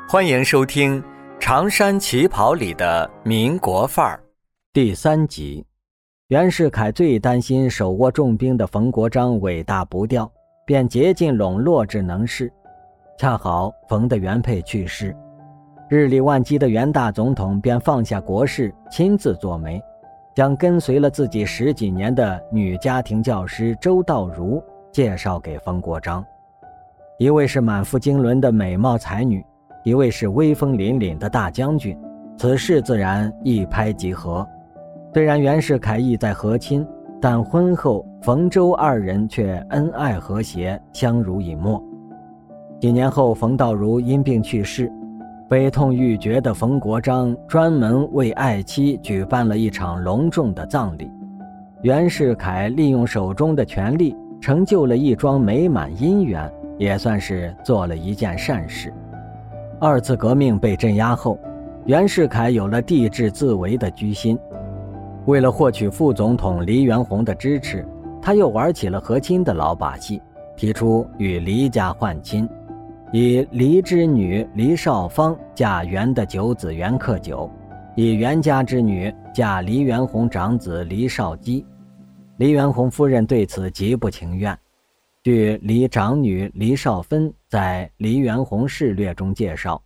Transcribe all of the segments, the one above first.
欢迎收听《长山旗袍里的民国范儿》 第3集。袁世凯最担心手握重兵的冯国璋尾大不掉，便竭尽笼络之能事。恰好冯的原配去世，日理万机的袁大总统便放下国事，亲自做媒，将跟随了自己10几年的女家庭教师周道如介绍给冯国璋。一位是满腹经纶的美貌才女，一位是威风凛凛的大将军，此事自然一拍即合。虽然袁世凯意在和亲，但婚后冯周二人却恩爱和谐，相濡以沫。几年后，冯道如因病去世，悲痛欲绝的冯国璋专门为爱妻举办了一场隆重的葬礼。袁世凯利用手中的权力，成就了一桩美满姻缘，也算是做了一件善事。2次革命被镇压后，袁世凯有了帝制自为的居心。为了获取副总统黎元洪的支持，他又玩起了和亲的老把戏，提出与黎家换亲，以黎之女黎少芳嫁袁的九子袁克久，以袁家之女嫁黎元洪长子黎少基。黎元洪夫人对此极不情愿。据黎长女黎少芬在黎元洪事略中介绍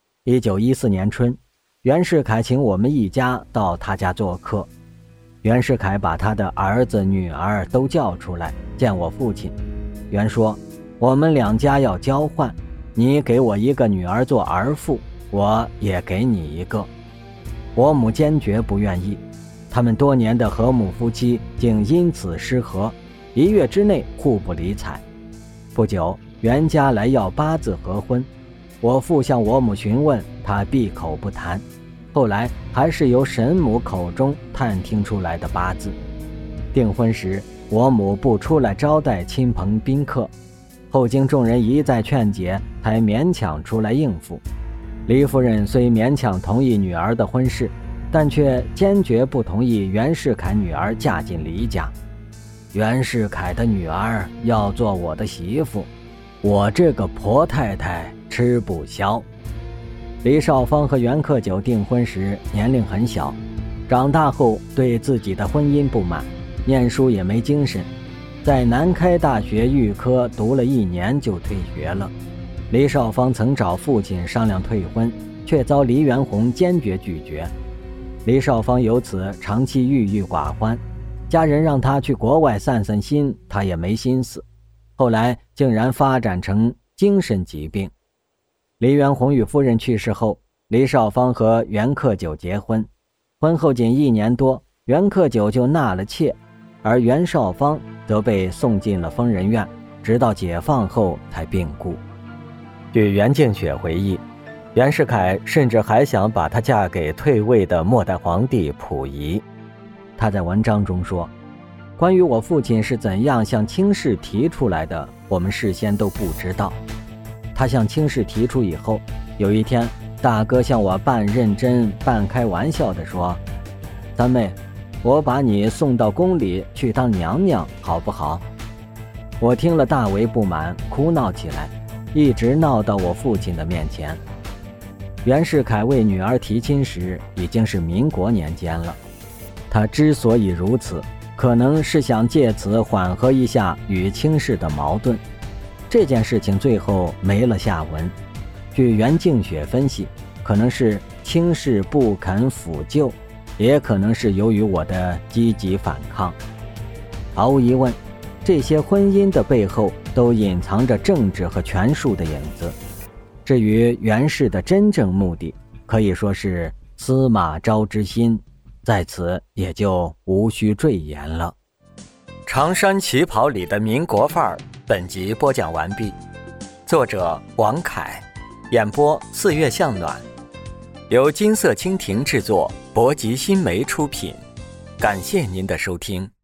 ，1914年春，袁世凯请我们一家到他家做客。袁世凯把他的儿子女儿都叫出来见我父亲。袁说，我们2家要交换，你给我一个女儿做儿妇，我也给你一个。我母坚决不愿意，他们多年的和睦夫妻竟因此失和，1月之内互不理睬。不久，袁家来要8字合婚，我父向我母询问，他闭口不谈。后来还是由神母口中探听出来的8字。订婚时，我母不出来招待亲朋宾客，后经众人一再劝解，才勉强出来应付。黎夫人虽勉强同意女儿的婚事，但却坚决不同意袁世凯女儿嫁进黎家。袁世凯的女儿要做我的媳妇，我这个婆太太吃不消。黎少芳和袁克久订婚时年龄很小，长大后对自己的婚姻不满，念书也没精神，在南开大学预科读了1年就退学了。黎少芳曾找父亲商量退婚，却遭黎元洪坚决拒绝。黎少芳由此长期郁郁寡欢，家人让他去国外散散心，他也没心思，后来竟然发展成精神疾病。黎元洪与夫人去世后，黎少芳和袁克久结婚，婚后仅1年多，袁克久就纳了妾，而袁少芳则被送进了疯人院，直到解放后才病故。据袁敬雪回忆，袁世凯甚至还想把她嫁给退位的末代皇帝溥仪。他在文章中说，关于我父亲是怎样向卿士提出来的，我们事先都不知道。他向卿士提出以后，有一天大哥向我半认真半开玩笑地说，三妹，我把你送到宫里去当娘娘好不好？我听了大为不满，哭闹起来，一直闹到我父亲的面前。袁世凯为女儿提亲时已经是民国年间了，他之所以如此，可能是想借此缓和一下与卿士的矛盾。这件事情最后没了下文，据袁敬雪分析，可能是卿士不肯抚救，也可能是由于我的积极反抗。毫无疑问，这些婚姻的背后都隐藏着政治和权术的影子。至于袁氏的真正目的，可以说是司马昭之心，在此也就无需赘言了。 长山旗袍里的民国范儿，本集播讲完毕。作者王凯，演播4月向暖，由金色蜻蜓制作，博吉新媒出品。感谢您的收听。